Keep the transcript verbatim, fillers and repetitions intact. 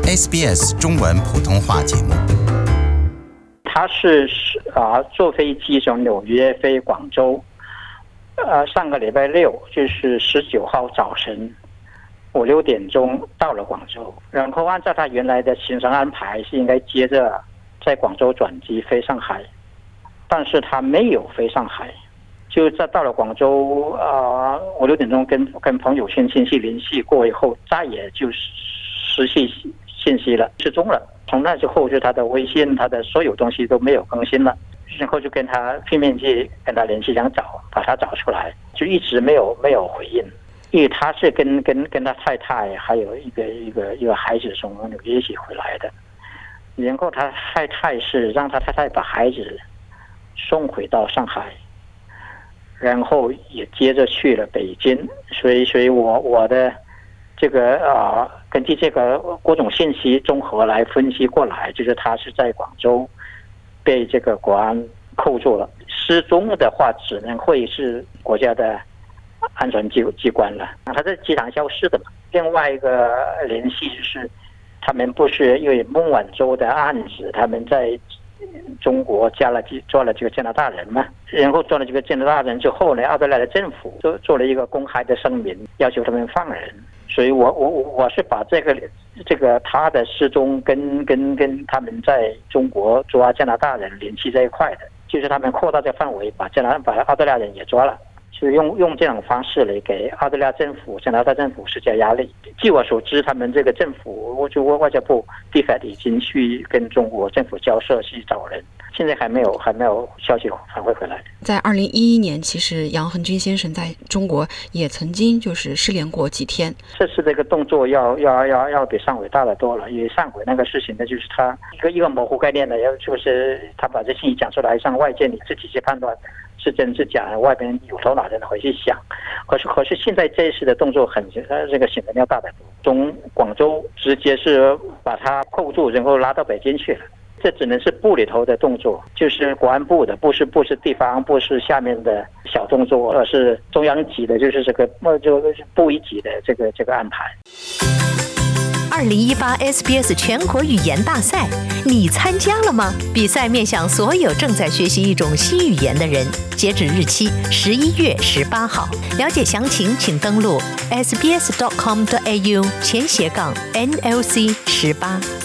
S B S 中文普通话节目。 他是啊坐飞机从纽约飞广州，呃上个礼拜六就是十九号早晨五六点钟到了广州，然后按照他原来的行程安排是应该接着在广州转机飞上海，但是他没有飞上海，就在到了广州啊五六点钟跟跟朋友圈亲戚联系过以后，再也就失去信息了，失踪了。从那之后就他的微信他的所有东西都没有更新了，然后就跟他拼命去跟他联系，想找把他找出来，就一直没有没有回应。因为他是跟跟跟他太太还有一个一个一个孩子从纽约一起回来的，然后他太太是让他太太把孩子送回到上海，然后也接着去了北京，所以所以我我的这个啊、呃，根据这个各种信息综合来分析过来，就是他是在广州被这个国安扣住了，失踪的话只能会是国家的安全机机关了，他在机场消失的嘛。另外一个联系就是他们不是因为孟晚舟的案子，他们在中国加了做了这个加拿大人嘛，然后做了这个加拿大人之后呢，澳大利亚的政府做做了一个公开的声明，要求他们放人。所以我我我是把这个这个他的失踪跟跟跟他们在中国抓加拿大人联系在一块的，就是他们扩大这个范围，把加拿把澳大利亚人也抓了。是用用这种方式来给澳大利亚政府、加拿大政府施加压力。据我所知，他们这个政府，就外交部 D F A T 已经去跟中国政府交涉去找人，现在还没有还没有消息反馈回来。 在二零一一年，其实杨恒军先生在中国也曾经就是失联过几天。 这次这个动作要要要要比上回大得多了，因为上回那个事情呢，就是他一个一个模糊概念的，要就是他把这信息讲出来，让外界你自己去判断是真是假，外边有头脑的人会去想。可是可是现在这一次的动作很这个显得要大得多，从广州直接是把他扣住，然后拉到北京去了。这只能是部里头的动作，就是国安部的，不是不是地方，不是下面的小动作，而是中央级的，就是这个就是部一级的这个这个安排。 二零一八 S B S 全国语言大赛，你参加了吗？比赛面向所有正在学习一种新语言的人，截止日期十一月十八号。了解详情，请登录 s b s dot com dot a u 前斜杠 N L C 十八。